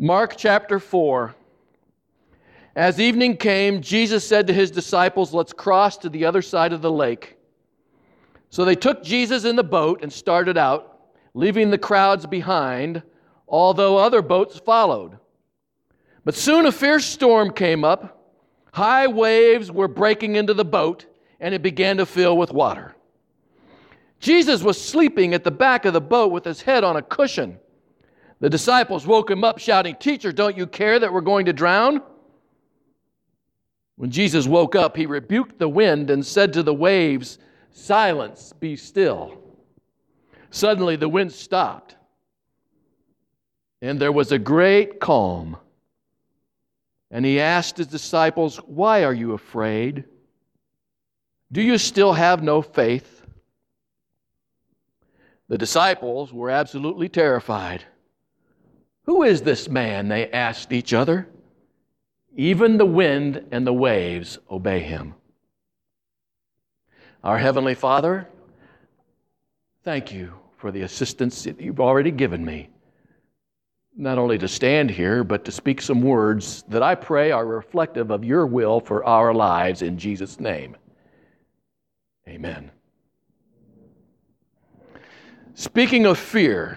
Mark chapter 4. As evening came, Jesus said to his disciples, "Let's cross to the other side of the lake." So they took Jesus in the boat and started out, leaving the crowds behind, although other boats followed. But soon a fierce storm came up. High waves were breaking into the boat, and it began to fill with water. Jesus was sleeping at the back of the boat with his head on a cushion. The disciples woke him up shouting, "Teacher, don't you care that we're going to drown?" When Jesus woke up, he rebuked the wind and said to the waves, "Silence, be still." Suddenly the wind stopped, and there was a great calm. And he asked his disciples, "Why are you afraid? Do you still have no faith?" The disciples were absolutely terrified. "Who is this man?" they asked each other. "Even the wind and the waves obey him." Our Heavenly Father, thank you for the assistance that you've already given me, not only to stand here, but to speak some words that I pray are reflective of your will for our lives in Jesus' name. Amen. Speaking of fear,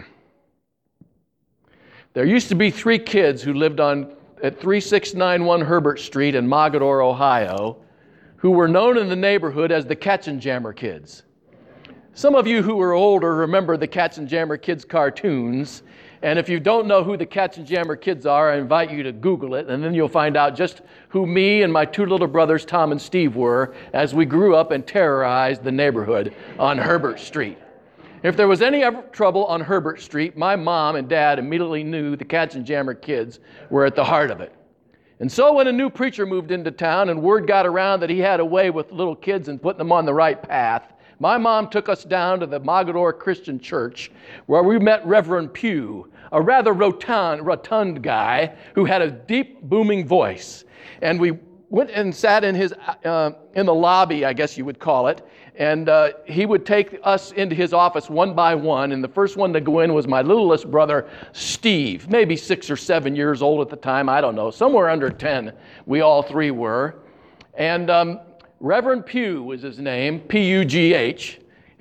there used to be 3 kids who lived at 3691 Herbert Street in Mogadore, Ohio, who were known in the neighborhood as the Katzenjammer Kids. Some of you who are older remember the Katzenjammer Kids cartoons, and if you don't know who the Katzenjammer Kids are, I invite you to Google it, and then you'll find out just who me and my 2 little brothers, Tom and Steve, were as we grew up and terrorized the neighborhood on Herbert Street. If there was any trouble on Herbert Street, my mom and dad immediately knew the Katzenjammer Kids were at the heart of it. And so when a new preacher moved into town and word got around that he had a way with little kids and putting them on the right path, my mom took us down to the Mogadore Christian Church, where we met Reverend Pugh, a rather rotund guy who had a deep, booming voice. And we went and sat in the lobby, I guess you would call it, and he would take us into his office one by one, and the first one to go in was my littlest brother, Steve, maybe 6 or 7 years old at the time, I don't know, somewhere under 10, we all 3 were. And Reverend Pugh was his name, P-U-G-H,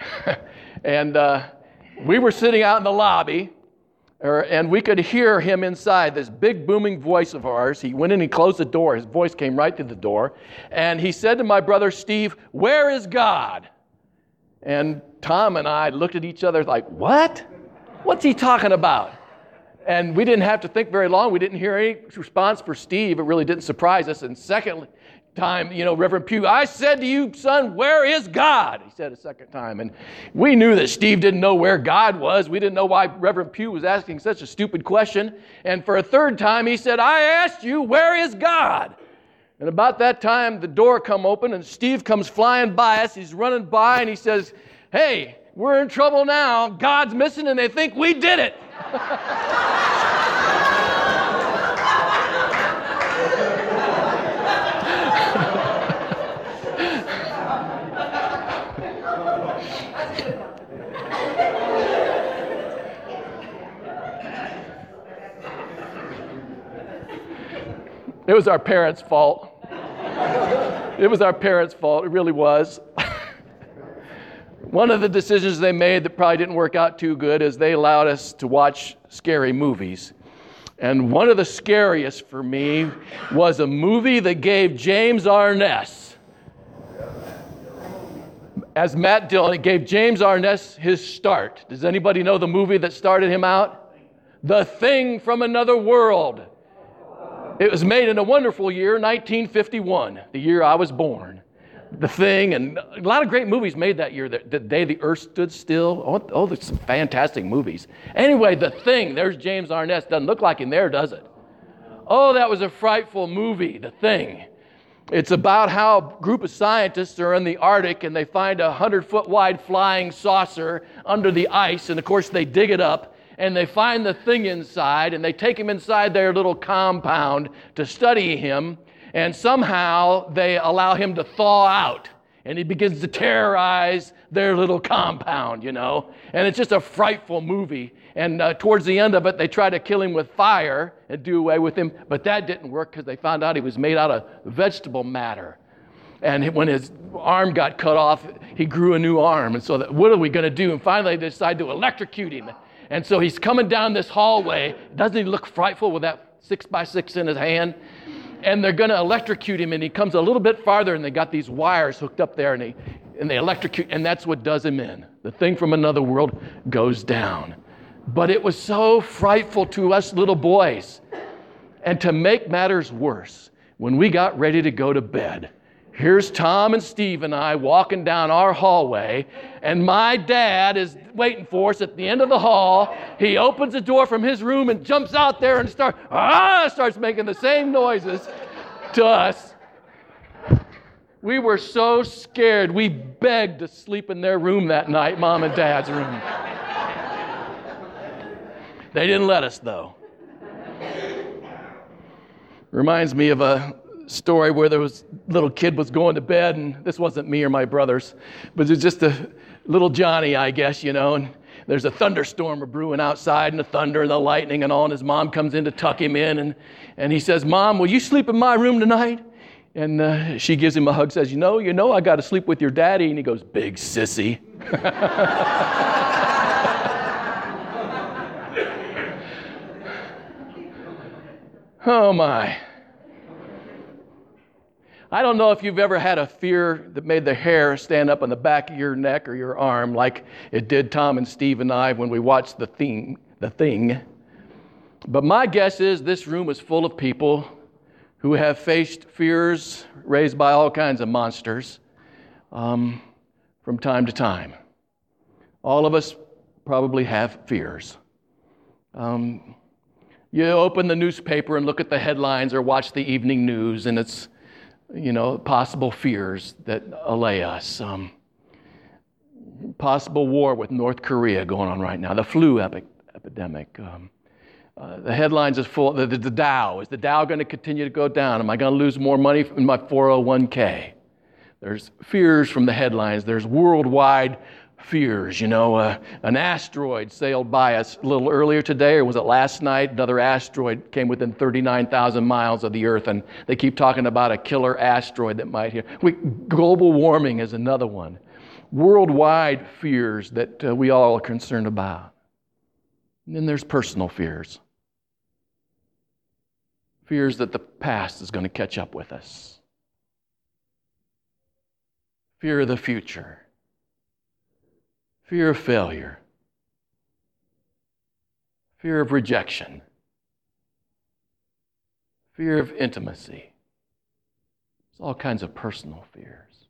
and we were sitting out in the lobby, and we could hear him inside, this big booming voice of ours. He went in and closed the door. His voice came right through the door. And he said to my brother Steve, "Where is God?" And Tom and I looked at each other like, "What? What's he talking about?" And we didn't have to think very long. We didn't hear any response for Steve. It really didn't surprise us. And second time, Reverend Pugh, "I said to you, son, where is God?" He said a second time. And we knew that Steve didn't know where God was. We didn't know why Reverend Pugh was asking such a stupid question. And for a third time, he said, "I asked you, where is God?" And about that time, the door come open and Steve comes flying by us. He's running by and he says, "Hey, we're in trouble now. God's missing and they think we did it." It was our parents' fault. It was our parents' fault. It really was. One of the decisions they made that probably didn't work out too good is they allowed us to watch scary movies. And one of the scariest for me was a movie that gave James Arness, as Matt Dillon, it gave James Arness his start. Does anybody know the movie that started him out? The Thing from Another World. It was made in a wonderful year, 1951, the year I was born. The Thing, and a lot of great movies made that year. The Day the Earth Stood Still. Oh, there's some fantastic movies. Anyway, The Thing, there's James Arness. Doesn't look like him there, does it? Oh, that was a frightful movie, The Thing. It's about how a group of scientists are in the Arctic and they find a 100-foot wide flying saucer under the ice, and of course they dig it up. And they find the thing inside, and they take him inside their little compound to study him, and somehow they allow him to thaw out and he begins to terrorize their little compound, And it's just a frightful movie. And towards the end of it, they try to kill him with fire and do away with him, but that didn't work because they found out he was made out of vegetable matter. And when his arm got cut off, he grew a new arm. And so what are we going to do? And finally, they decide to electrocute him. And so he's coming down this hallway. Doesn't he look frightful with that 6x6 in his hand? And they're going to electrocute him, and he comes a little bit farther, and they got these wires hooked up there, and they electrocute, and that's what does him in. The thing from another world goes down. But it was so frightful to us little boys. And to make matters worse, when we got ready to go to bed, here's Tom and Steve and I walking down our hallway, and my dad is waiting for us at the end of the hall. He opens the door from his room and jumps out there and starts making the same noises to us. We were so scared, we begged to sleep in their room that night, Mom and Dad's room. They didn't let us, though. Reminds me of a story where there was a little kid was going to bed, and this wasn't me or my brothers, but it was just a little Johnny, I guess, and there's a thunderstorm brewing outside, and the thunder and the lightning and all, and his mom comes in to tuck him in, and he says, "Mom, will you sleep in my room tonight?" And she gives him a hug, says, you know, I got to sleep with your daddy. And he goes, "Big sissy." Oh my. I don't know if you've ever had a fear that made the hair stand up on the back of your neck or your arm like it did Tom and Steve and I when we watched The Thing. But my guess is this room is full of people who have faced fears raised by all kinds of monsters from time to time. All of us probably have fears. You open the newspaper and look at the headlines or watch the evening news, and it's possible fears that allay us. Possible war with North Korea going on right now. The flu epidemic. The headlines is full. The Dow. Is the Dow going to continue to go down? Am I going to lose more money in my 401k? There's fears from the headlines. There's worldwide fears. An asteroid sailed by us a little earlier today, or was it last night? Another asteroid came within 39,000 miles of the Earth, and they keep talking about a killer asteroid that might hit. Global warming is another one. Worldwide fears that we all are concerned about. And then there's personal fears. Fears that the past is going to catch up with us. Fear of the future. Fear of failure. Fear of rejection. Fear of intimacy. There's all kinds of personal fears.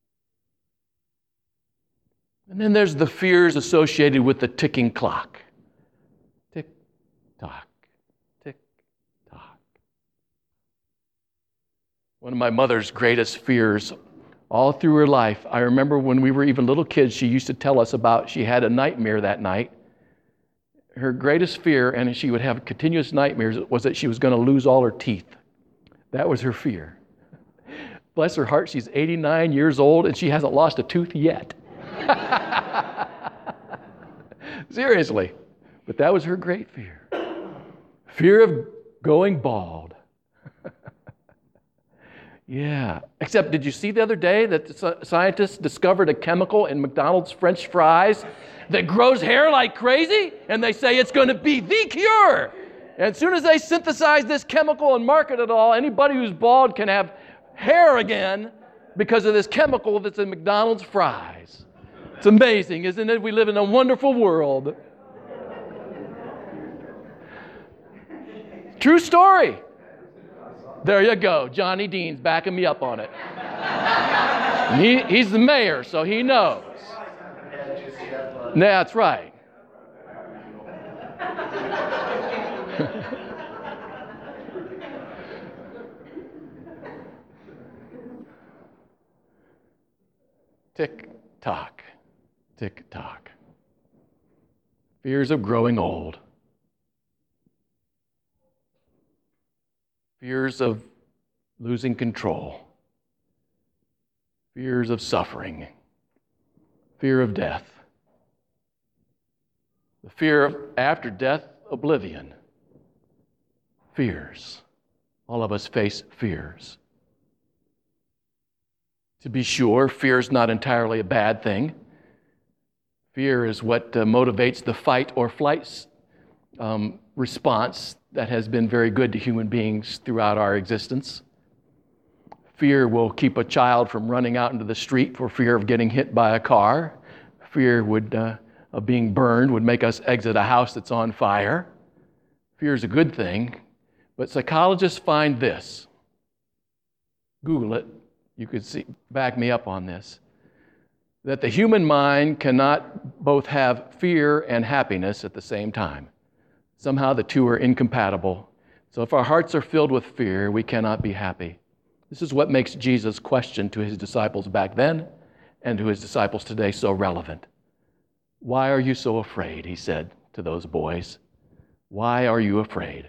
And then there's the fears associated with the ticking clock. Tick, tock, tick, tock. One of my mother's greatest fears all through her life, I remember when we were even little kids, she used to tell us about, she had a nightmare that night. Her greatest fear, and she would have continuous nightmares, was that she was going to lose all her teeth. That was her fear. Bless her heart, she's 89 years old, and she hasn't lost a tooth yet. Seriously. But that was her great fear. Fear of going bald. Yeah. Except, did you see the other day that the scientists discovered a chemical in McDonald's French fries that grows hair like crazy? And they say it's going to be the cure. And as soon as they synthesize this chemical and market it all, anybody who's bald can have hair again because of this chemical that's in McDonald's fries. It's amazing, isn't it? We live in a wonderful world. True story. There you go. Johnny Dean's backing me up on it. And he's the mayor, so he knows. That's right. Tick tock, tick tock. Fears of growing old. Fears of losing control. fears of suffering, fear of death, the fear of after death oblivion, fears. All of us face fears. To be sure, fear is not entirely a bad thing. Fear is what motivates the fight or flight response that has been very good to human beings throughout our existence. Fear will keep a child from running out into the street for fear of getting hit by a car. Fear of being burned would make us exit a house that's on fire. Fear is a good thing, but psychologists find this. Google it. You could back me up on this. That the human mind cannot both have fear and happiness at the same time. Somehow the two are incompatible. So if our hearts are filled with fear, we cannot be happy. This is what makes Jesus' question to his disciples back then and to his disciples today so relevant. Why are you so afraid? He said to those boys. Why are you afraid?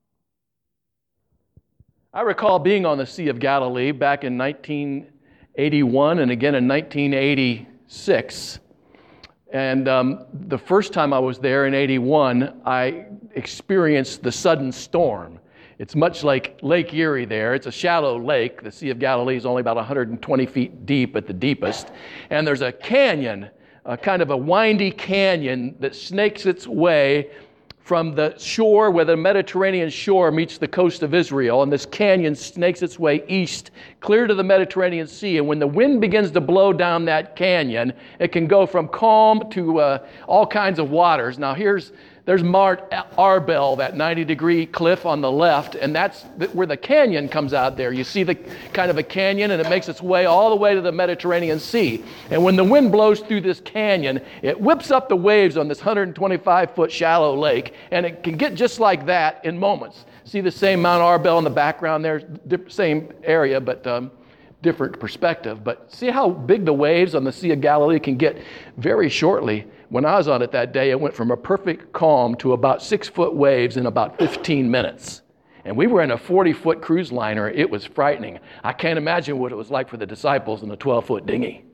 I recall being on the Sea of Galilee back in 1981 and again in 1986. And the first time I was there in 81, I experienced the sudden storm. It's much like Lake Erie there. It's a shallow lake. The Sea of Galilee is only about 120 feet deep at the deepest. And there's a canyon, kind of a windy canyon that snakes its way from the shore where the Mediterranean shore meets the coast of Israel, and this canyon snakes its way east, clear to the Mediterranean Sea. And when the wind begins to blow down that canyon, it can go from calm to all kinds of waters. Now there's Mount Arbel, that 90-degree cliff on the left, and that's where the canyon comes out there. You see the kind of a canyon, and it makes its way all the way to the Mediterranean Sea. And when the wind blows through this canyon, it whips up the waves on this 125-foot shallow lake, and it can get just like that in moments. See the same Mount Arbel in the background there, same area, but different perspective. But see how big the waves on the Sea of Galilee can get very shortly. When I was on it that day, it went from a perfect calm to about 6-foot waves in about 15 minutes. And we were in a 40-foot cruise liner. It was frightening. I can't imagine what it was like for the disciples in a 12-foot dinghy.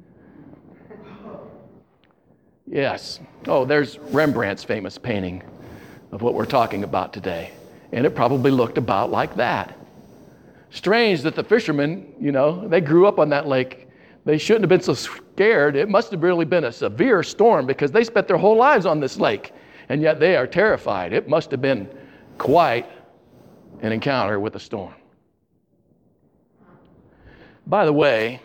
Yes. Oh, there's Rembrandt's famous painting of what we're talking about today. And it probably looked about like that. Strange that the fishermen, they grew up on that lake. They shouldn't have been so scared. It must have really been a severe storm because they spent their whole lives on this lake, and yet they are terrified. It must have been quite an encounter with a storm. By the way,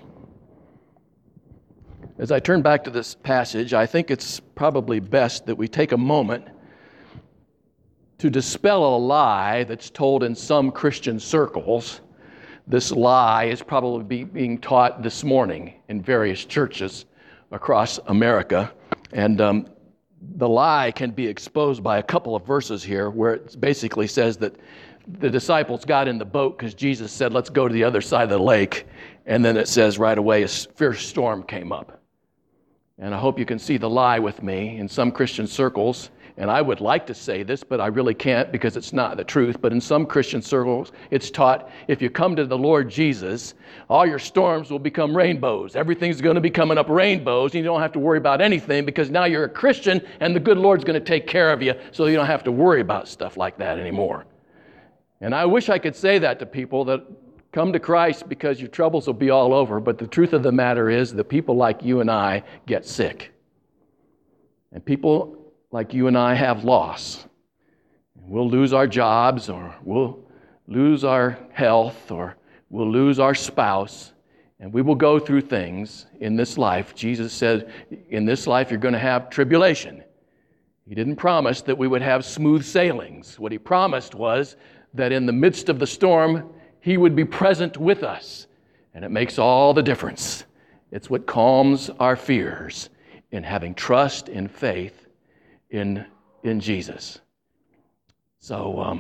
as I turn back to this passage, I think it's probably best that we take a moment to dispel a lie that's told in some Christian circles. This lie is probably being taught this morning in various churches across America. And the lie can be exposed by a couple of verses here where it basically says that the disciples got in the boat because Jesus said, let's go to the other side of the lake. And then it says right away a fierce storm came up. And I hope you can see the lie with me in some Christian circles. And I would like to say this, but I really can't because it's not the truth. But in some Christian circles, it's taught if you come to the Lord Jesus, all your storms will become rainbows. Everything's going to be coming up rainbows, and you don't have to worry about anything because now you're a Christian, and the good Lord's going to take care of you, so you don't have to worry about stuff like that anymore. And I wish I could say that to people, that come to Christ because your troubles will be all over. But the truth of the matter is that people like you and I get sick. And people like you and I have loss. We'll lose our jobs, or we'll lose our health, or we'll lose our spouse, and we will go through things in this life. Jesus said, in this life you're going to have tribulation. He didn't promise that we would have smooth sailings. What he promised was that in the midst of the storm, he would be present with us. And it makes all the difference. It's what calms our fears in having trust and faith in Jesus. So,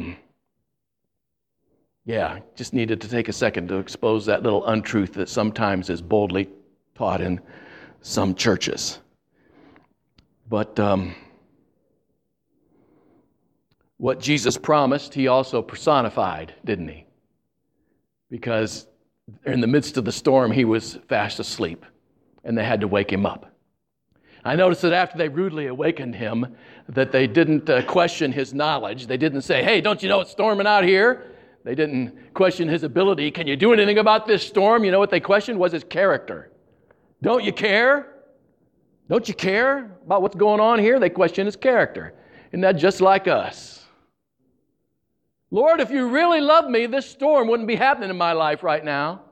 just needed to take a second to expose that little untruth that sometimes is boldly taught in some churches. But what Jesus promised, he also personified, didn't he? Because in the midst of the storm, he was fast asleep, and they had to wake him up. I noticed that after they rudely awakened him, that they didn't question his knowledge. They didn't say, hey, don't you know it's storming out here? They didn't question his ability. Can you do anything about this storm? You know what they questioned was his character. Don't you care? Don't you care about what's going on here? They questioned his character. Isn't that just like us? Lord, if you really love me, this storm wouldn't be happening in my life right now.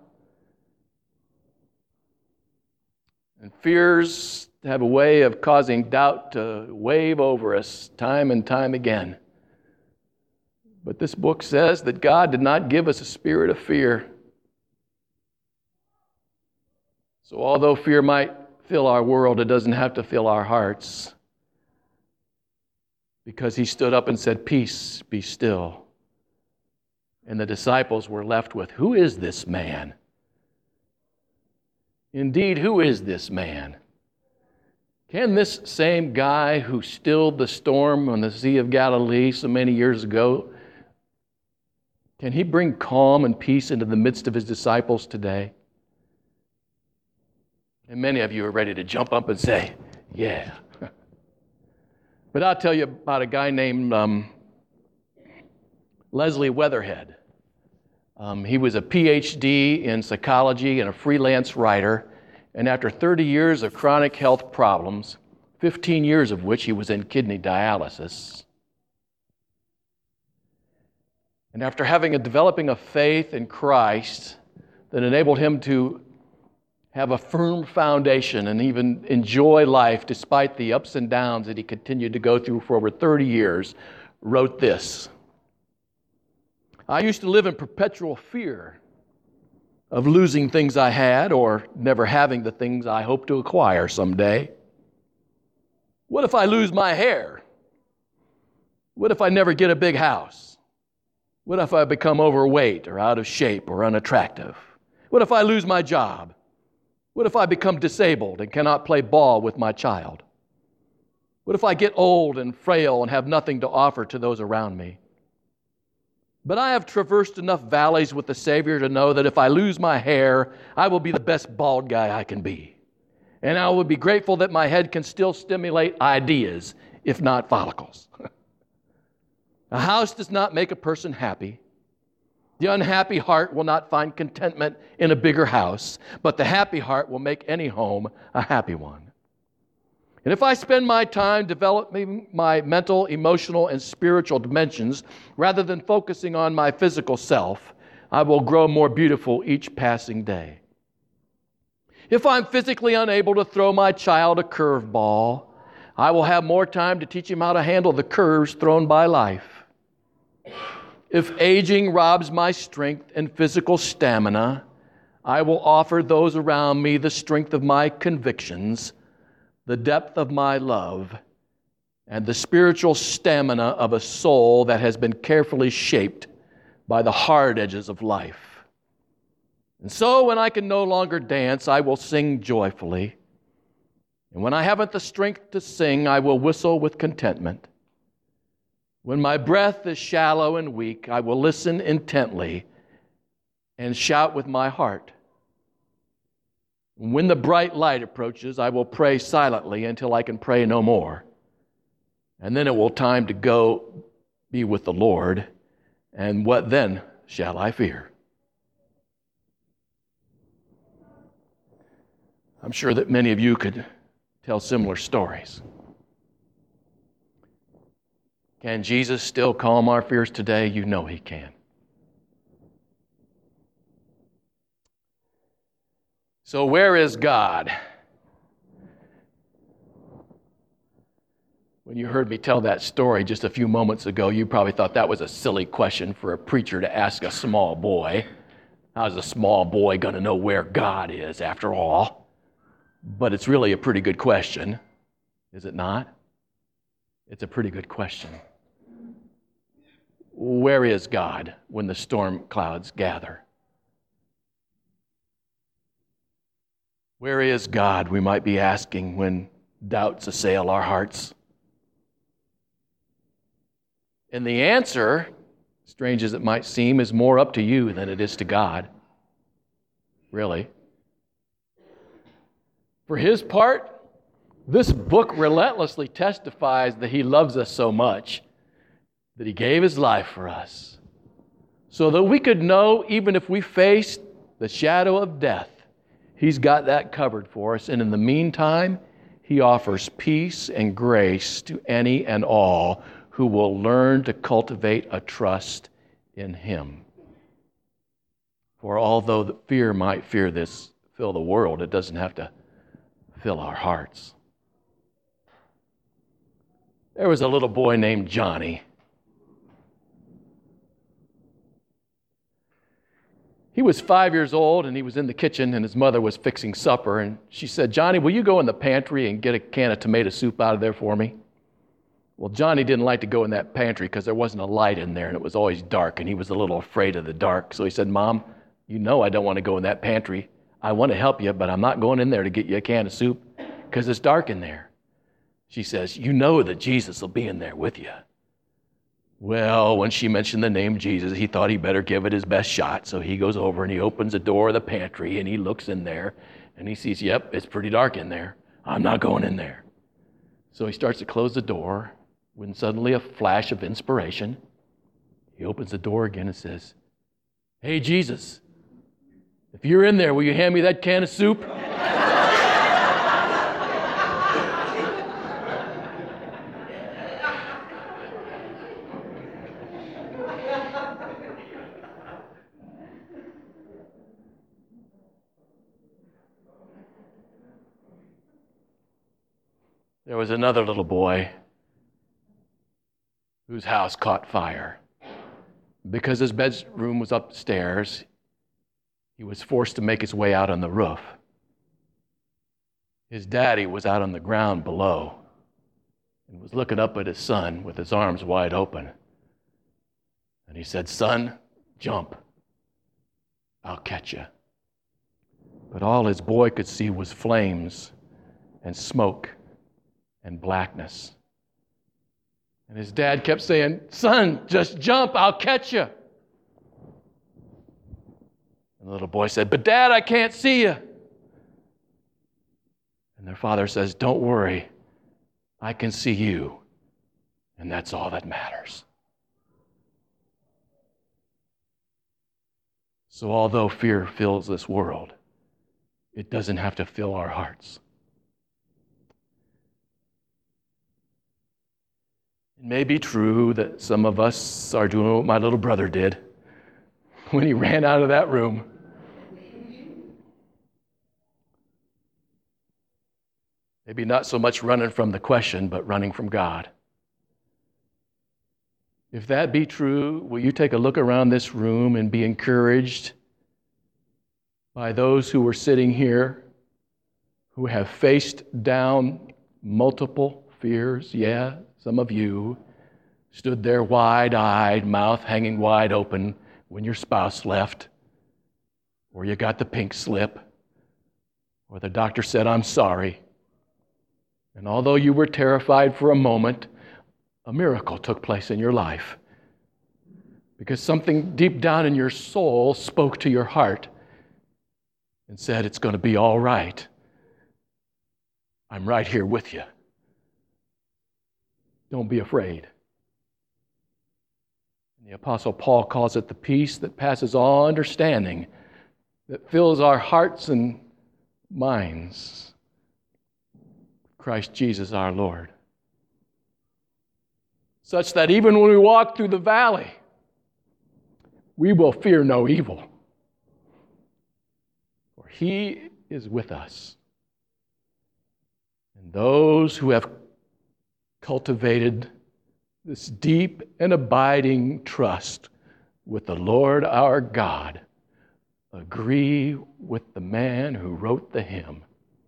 And fears have a way of causing doubt to wave over us time and time again. But this book says that God did not give us a spirit of fear. So although fear might fill our world, it doesn't have to fill our hearts. Because he stood up and said, peace, be still. And the disciples were left with, who is this man? Indeed, who is this man? Can this same guy who stilled the storm on the Sea of Galilee so many years ago, can he bring calm and peace into the midst of his disciples today? And many of you are ready to jump up and say, yeah. But I'll tell you about a guy named Leslie Weatherhead. He was a PhD in psychology and a freelance writer. And after 30 years of chronic health problems, 15 years of which he was in kidney dialysis, and after developing a faith in Christ that enabled him to have a firm foundation and even enjoy life despite the ups and downs that he continued to go through for over 30 years, wrote this. I used to live in perpetual fear of losing things I had or never having the things I hope to acquire someday. What if I lose my hair? What if I never get a big house? What if I become overweight or out of shape or unattractive? What if I lose my job? What if I become disabled and cannot play ball with my child? What if I get old and frail and have nothing to offer to those around me? But I have traversed enough valleys with the Savior to know that if I lose my hair, I will be the best bald guy I can be. And I will be grateful that my head can still stimulate ideas, if not follicles. A house does not make a person happy. The unhappy heart will not find contentment in a bigger house, but the happy heart will make any home a happy one. And if I spend my time developing my mental, emotional, and spiritual dimensions rather than focusing on my physical self, I will grow more beautiful each passing day. If I'm physically unable to throw my child a curveball, I will have more time to teach him how to handle the curves thrown by life. If aging robs my strength and physical stamina, I will offer those around me the strength of my convictions, the depth of my love, and the spiritual stamina of a soul that has been carefully shaped by the hard edges of life. And so when I can no longer dance, I will sing joyfully. And when I haven't the strength to sing, I will whistle with contentment. When my breath is shallow and weak, I will listen intently and shout with my heart. When the bright light approaches, I will pray silently until I can pray no more. And then it will time to go be with the Lord. And what then shall I fear? I'm sure that many of you could tell similar stories. Can Jesus still calm our fears today? You know he can. So where is God? When you heard me tell that story just a few moments ago, you probably thought that was a silly question for a preacher to ask a small boy. How's a small boy going to know where God is after all? But it's really a pretty good question, is it not? It's a pretty good question. Where is God when the storm clouds gather? Where is God, we might be asking, when doubts assail our hearts? And the answer, strange as it might seem, is more up to you than it is to God. really. For his part, this book relentlessly testifies that he loves us so much that he gave his life for us, so that we could know, even if we faced the shadow of death, he's got that covered for us. And in the meantime, he offers peace and grace to any and all who will learn to cultivate a trust in him. For although the fear might fill the world, it doesn't have to fill our hearts. There was a little boy named Johnny. He was 5 years old, and he was in the kitchen, and his mother was fixing supper, and she said, "Johnny, will you go in the pantry and get a can of tomato soup out of there for me?" Well, Johnny didn't like to go in that pantry because there wasn't a light in there, and it was always dark, and he was a little afraid of the dark. So he said, "Mom, you know I don't want to go in that pantry. I want to help you, but I'm not going in there to get you a can of soup because it's dark in there." She says, "You know that Jesus will be in there with you." Well, when she mentioned the name Jesus, he thought he better give it his best shot. So he goes over and he opens the door of the pantry and he looks in there and he sees, yep, it's pretty dark in there. I'm not going in there. So he starts to close the door when suddenly a flash of inspiration. He opens the door again and says, "Hey, Jesus, if you're in there, will you hand me that can of soup?" There was another little boy whose house caught fire. Because his bedroom was upstairs, he was forced to make his way out on the roof. His daddy was out on the ground below and was looking up at his son with his arms wide open. And he said, "Son, jump. I'll catch you." But all his boy could see was flames and smoke and blackness. And his dad kept saying, "Son, just jump, I'll catch you." And the little boy said, "But Dad, I can't see you." And their father says, "Don't worry, I can see you, and that's all that matters." So although fear fills this world, it doesn't have to fill our hearts. It may be true that some of us are doing what my little brother did when he ran out of that room. Maybe not so much running from the question, but running from God. If that be true, will you take a look around this room and be encouraged by those who were sitting here who have faced down multiple fears? Yeah, some of you stood there wide-eyed, mouth hanging wide open when your spouse left, or you got the pink slip, or the doctor said, "I'm sorry." And although you were terrified for a moment, a miracle took place in your life because something deep down in your soul spoke to your heart and said, "It's going to be all right. I'm right here with you. Don't be afraid." And the Apostle Paul calls it the peace that passes all understanding, that fills our hearts and minds. Christ Jesus our Lord. Such that even when we walk through the valley, we will fear no evil. For he is with us. And those who have cultivated this deep and abiding trust with the Lord our God agree with the man who wrote the hymn.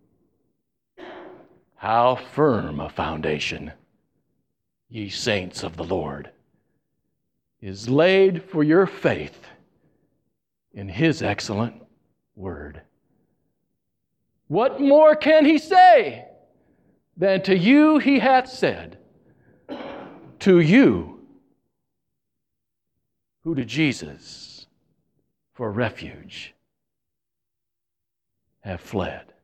How firm a foundation, ye saints of the Lord, is laid for your faith in his excellent word. What more can he say than to you he hath said, to you who to Jesus for refuge have fled.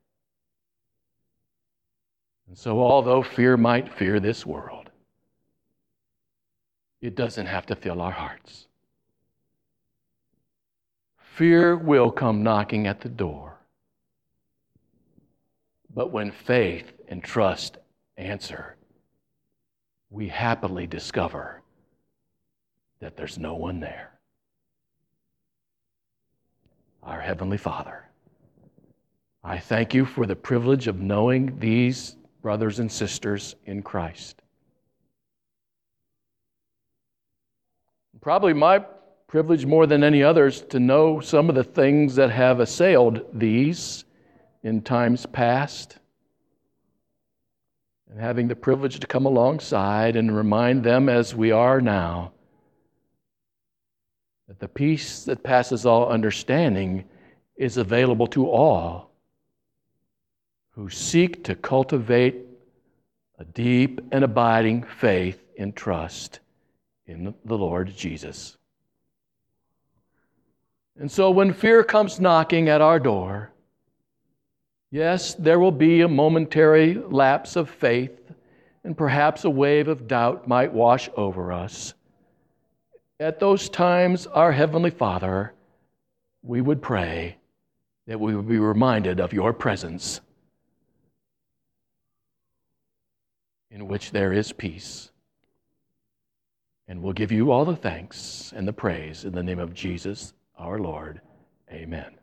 And so, although fear might fear this world, it doesn't have to fill our hearts. Fear will come knocking at the door. But when faith and trust answer, we happily discover that there's no one there. Our Heavenly Father, I thank you for the privilege of knowing these brothers and sisters in Christ. Probably my privilege more than any others to know some of the things that have assailed these in times past. And having the privilege to come alongside and remind them as we are now that the peace that passes all understanding is available to all who seek to cultivate a deep and abiding faith and trust in the Lord Jesus. And so when fear comes knocking at our door, yes, there will be a momentary lapse of faith, and perhaps a wave of doubt might wash over us. At those times, our Heavenly Father, we would pray that we would be reminded of your presence, in which there is peace. And we'll give you all the thanks and the praise in the name of Jesus, our Lord. Amen.